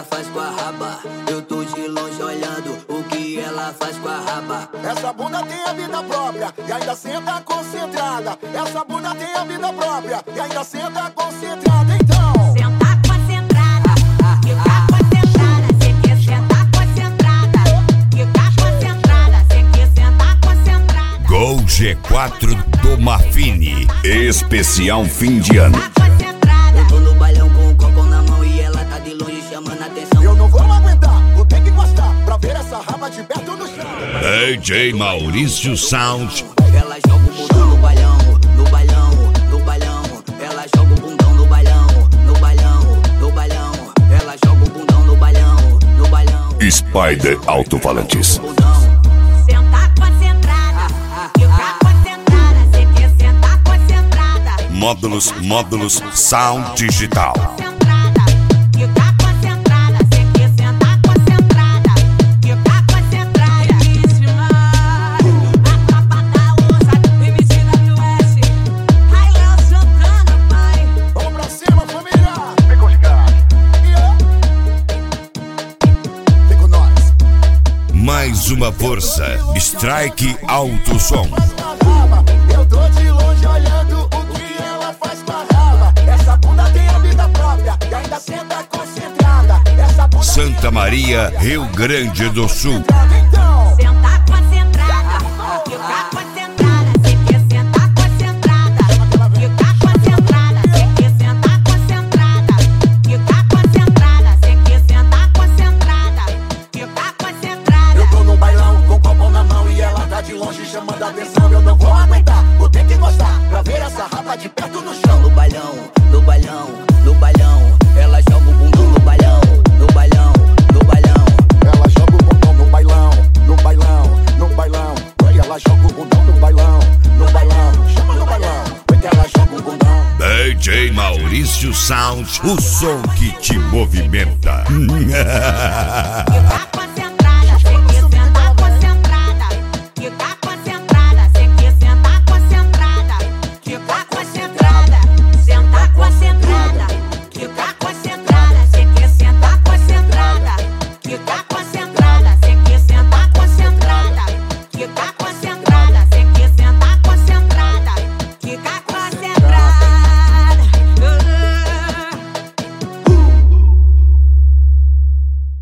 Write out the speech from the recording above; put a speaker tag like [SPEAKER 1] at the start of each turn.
[SPEAKER 1] faz com a raba. Eu tô de longe olhando o que ela faz com a raba.
[SPEAKER 2] Essa bunda tem a vida própria e ainda senta concentrada. Essa bunda tem a vida própria e ainda senta concentrada. Então
[SPEAKER 3] senta concentrada, fica concentrada. Cê quer sentar concentrada, fica concentrada. Cê quer sentar concentrada.
[SPEAKER 4] Gol G4 do Mafini, especial fim de ano.
[SPEAKER 1] Eu tô no bailão com o copo na mão e ela tá de longe chamando a atenção.
[SPEAKER 2] eu não vou aguentar, vou ter que gostar pra ver essa raba de perto no chão.
[SPEAKER 4] DJ Maurício Sound.
[SPEAKER 1] Ela joga o bundão no bailão, no bailão, no bailão. Ela joga o bundão no bailão, no bailão, no bailão. Ela joga o bundão no bailão, no bailão.
[SPEAKER 4] Spider Alto-Falantes.
[SPEAKER 3] Senta concentrada, fica concentrada. Cê quer sentar concentrada.
[SPEAKER 4] Módulos Sound Digital.
[SPEAKER 3] Concentrada, fica concentrada. Cê quer sentar concentrada, fica concentrada. Belíssima, a tropa da ousa, MCWS, Railão Santana, pai.
[SPEAKER 2] Vamos pra cima, família! Vem com os caras. Vem com nós.
[SPEAKER 4] Mais uma força. Strike Alto Som.
[SPEAKER 2] Eu tô de longe olhando o que ela faz com a raba. Essa bunda tem a vida própria e ainda senta concentrada. Essa bunda
[SPEAKER 4] Santa Maria, Rio Grande do Sul.
[SPEAKER 2] então
[SPEAKER 3] Senta concentrada, fica concentrada. Cê quer sentar concentrada, fica concentrada. Cê quer sentar concentrada, fica concentrada. Cê quer sentar concentrada, fica concentrada.
[SPEAKER 2] eu tô no bailão com o copo na mão e ela tá de longe chamando a atenção. Eu não vou aguentar, vou ter que gostar pra ver essa raba de perto no chão.
[SPEAKER 1] No bailão, no bailão, no bailão. Ela joga o bundão no bailão, no bailão, no bailão.
[SPEAKER 2] Ela joga o bundão no bailão, no bailão, no bailão. E ela joga o bundão no bailão, no bailão. Chama no bailão, porque ela joga o bundão.
[SPEAKER 4] DJ Maurício Sound, o som que te movimenta.
[SPEAKER 3] Fica